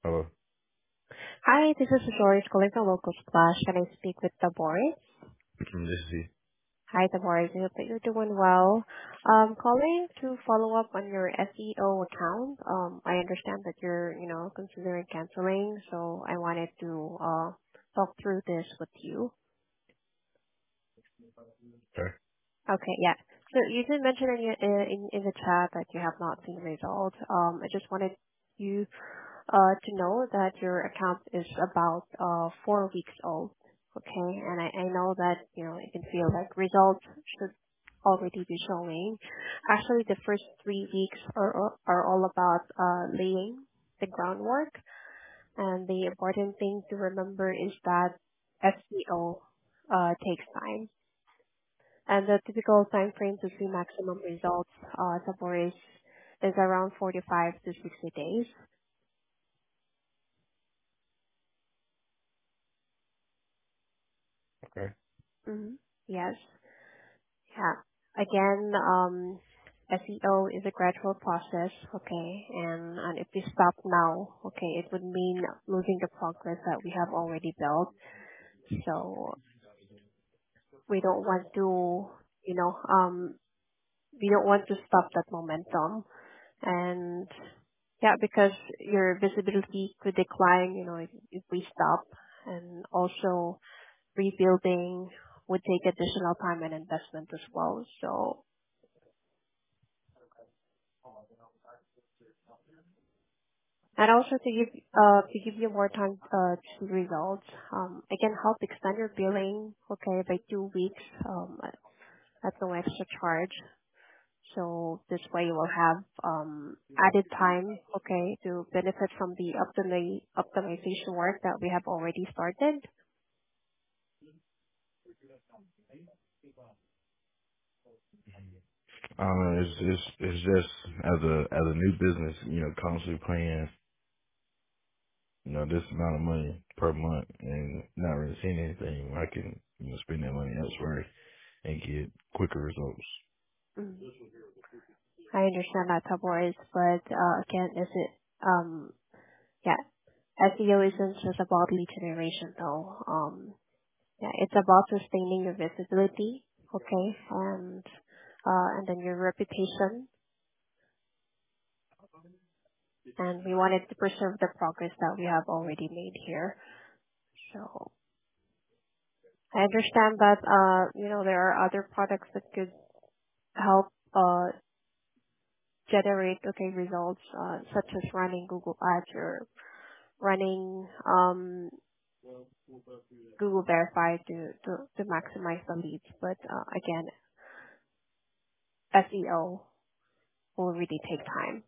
Hello. Hi, this is George calling from Local Splash. Can I speak with Taboris? This is he. Hi, Taboris. I hope that you're doing well. Calling to follow up on your SEO account. I understand that you're, considering canceling, so I wanted to talk through this with you. Okay. Okay, yeah. So you did mention in the chat that you have not seen the results. I just wanted you to know that your account is about 4 weeks old. Okay, and I know that you can feel like results should already be showing. Actually, the first 3 weeks are all about laying the groundwork, and the important thing to remember is that SEO takes time, and the typical time frame to see maximum results, Sabor is around 45 to 60 days. Okay. hmm Yes. Yeah. Again, SEO is a gradual process, okay? And if we stop now, okay, it would mean losing the progress that we have already built. So we don't want to, you know, um, we don't want to stop that momentum. And yeah, because your visibility could decline, if we stop. And also rebuilding would take additional time and investment as well. So and also to give you more time to results, I can help extend your billing, okay, by 2 weeks, at no extra charge. So this way you will have added time, okay, to benefit from the optimization work that we have already started. It's just as a new business, constantly paying, this amount of money per month and not really seeing anything. I can, spend that money elsewhere and get quicker results. Mm. I understand that, Taboris, but again, is it yeah, SEO isn't just about lead generation though. Yeah, it's about sustaining your visibility, okay, and then your reputation. And we wanted to preserve the progress that we have already made here. So I understand that there are other products that could help generate results, such as running Google Ads or running Google Verify to maximize the leads. But again, SEO will really take time.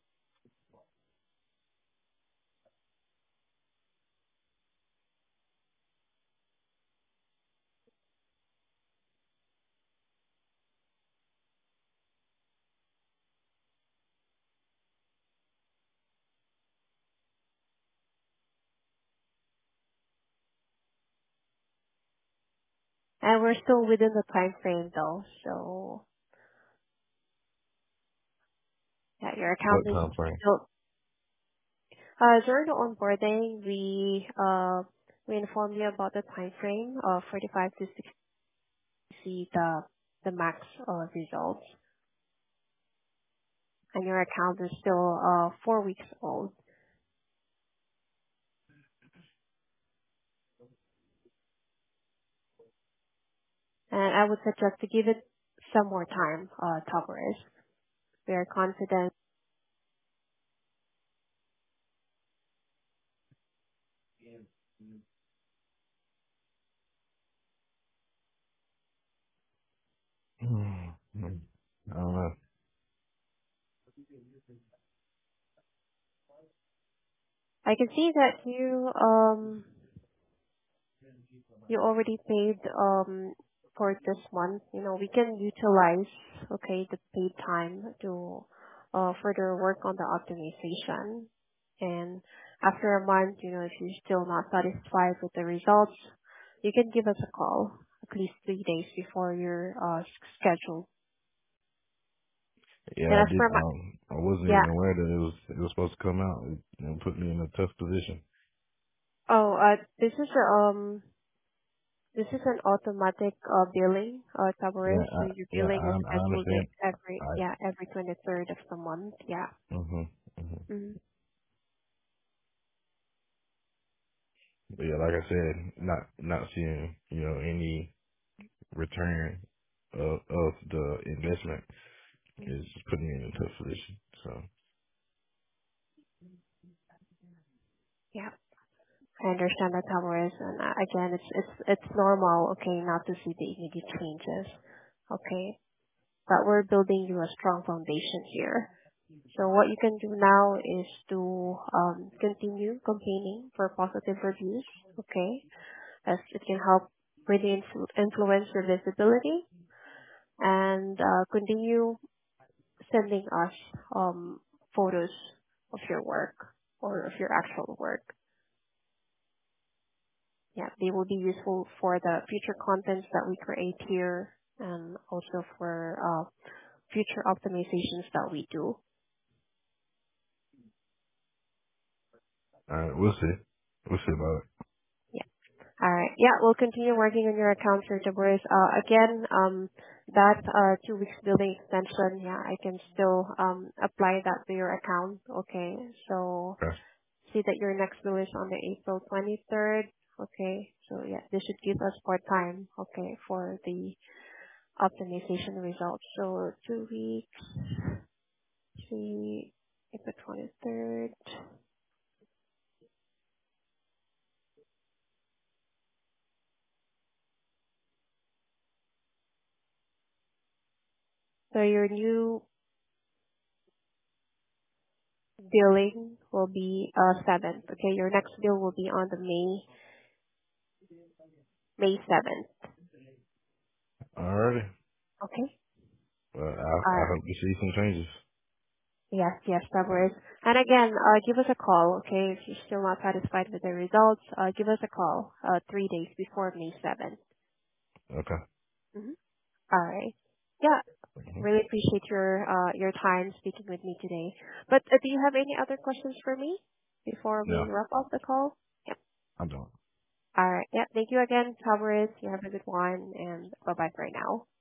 And we're still within the time frame though, so yeah, your account What is time frame? still during the onboarding we inform you about the time frame of 45 to 60 to see the max results. And your account is still 4 weeks old. And I would suggest to give it some more time, Towers. We are confident. I don't know. I can see that you already paid for this month. We can utilize the paid time to further work on the optimization. And after a month, if you're still not satisfied with the results, you can give us a call at least 3 days before your schedule. Yeah, And I as did. per my I wasn't yeah, even aware that it was supposed to come out. It put me in a tough position. Oh, this is an automatic billing, Yeah, Tavares. So your yeah, billing is I scheduled understand. every 23rd of the month. Yeah. Hmm. Mm. But yeah, like I said, not seeing any return of the investment is putting me in a tough position. So Yeah. I understand that, Tavares, and again, it's normal, okay, not to see the immediate changes, okay, but we're building you a strong foundation here. So what you can do now is to continue campaigning for positive reviews, okay, as it can help really influence your visibility, and continue sending us photos of your work or of your actual work. Yeah, they will be useful for the future contents that we create here and also for future optimizations that we do. we'll see. We'll see about it. Yeah. All right. Yeah, we'll continue working on your account, Sir Jabris. Again, that 2 weeks billing extension, yeah, I can still apply that to your account. Okay. So Okay. see that your next bill is on the April 23rd. Okay. So yeah, this should give us more time, okay, for the optimization results. So 2 weeks, see, April 23rd. So your new billing will be 7th. Okay, your next bill will be on the May 7th. Alrighty. Okay. Well, I Uh, hope to see some changes. yes, that works. And again, give us a call. Okay, if you're still not satisfied with the results, give us a call 3 days before May 7th. Okay. Mm-hmm. All right. Yeah, Hmm. really appreciate your time speaking with me today. But do you have any other questions for me before No, we wrap up the call? Yep. I'm done. All right. Yeah. Thank you again, Tavares. You have a good one, and bye bye for now.